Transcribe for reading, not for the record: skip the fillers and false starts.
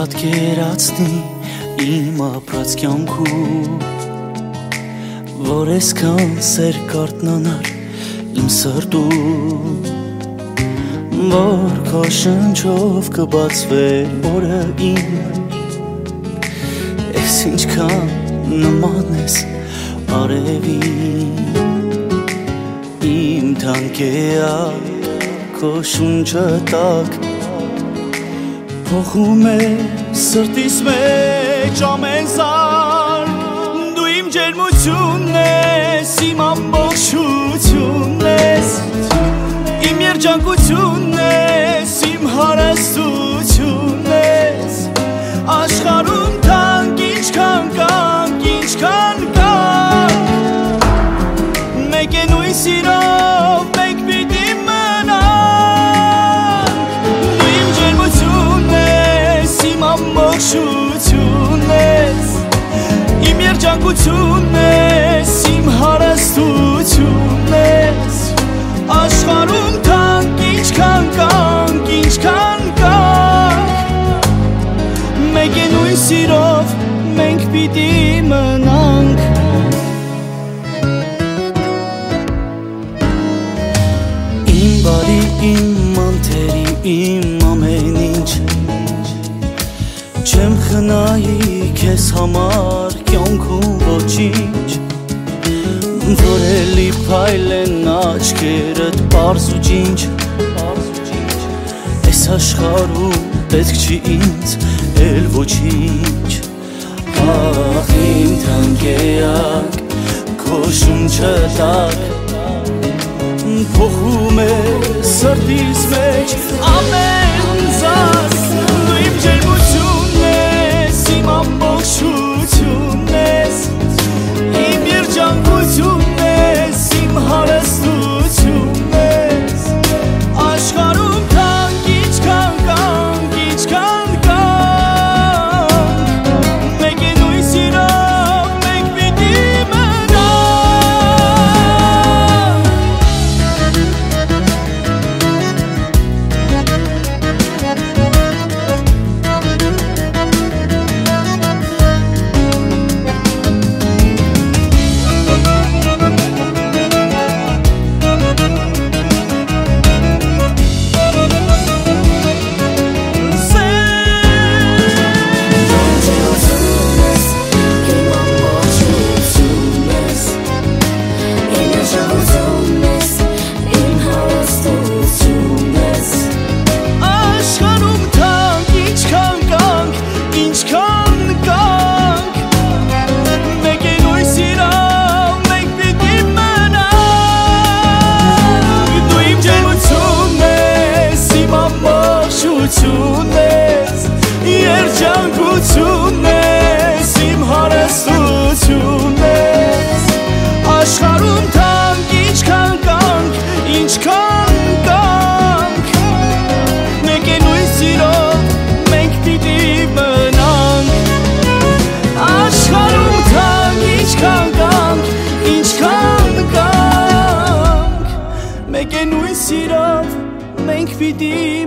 պատկերացնի իմ ապրած կյանքում, որ այսքան սեր կարթնանար իմ սրտում, որ քո շնչով կբացվեր օրը իմ, ես ինչքան նման ես արևին, իմ թանկեակ քո շունչը տակ փոխում է սրտիս մեջ ամեն զարկ, դու իմ ջերմությունն ես, իմ ամբողջությունն ես, իմ երջանկությունն ես, իմ հարստությունն ես, աշխարհում թանկ ինչքան կանք, ինչքան կանք, մեկ է նույն սիրով մենք պիտի ամբողջությունն ես, իմ երջանկությունն ես, իմ հարստությունն ես, աշխարհում թանկ ինչքան կանք, ինչքան կանք, մեկ է նույն սիրով մենք պիտի մնանք։ Իմ բարի, իմ մանթերի, իմ ամեն ինչ, չեմ խնայի քեզ համար կյանքում ոչինչ, որ էլի փայլեն աչքերդ պարզ ու ջինջ, այս աշխարհում պետք չի ինձ էլ ոչինչ, ախ իմ թանկեակ քո շունչը տակ փոխում է սրտիս մեջ ամեն զարկ, դու իմ ջերմությունն ես, իմ ամբողջությունն ես, իմ երջանկությունն ես, իմ հարստությունն ես, աշխարհում թանկ ինչքան կանք, ինչքան կանք, մեկ է նույն սիրով մենք պիտի երջանկությունն ես, իմ հարստությունն ես, աշխարհում թանկ ինչքան կանք, ինչքան կանք, մեկ է նույն սիրով մենք պիտի մնանք, աշխարհում թանկ ինչքան կանք, ինչքան կանք, մեկ է նույն սիրով մենք պիտի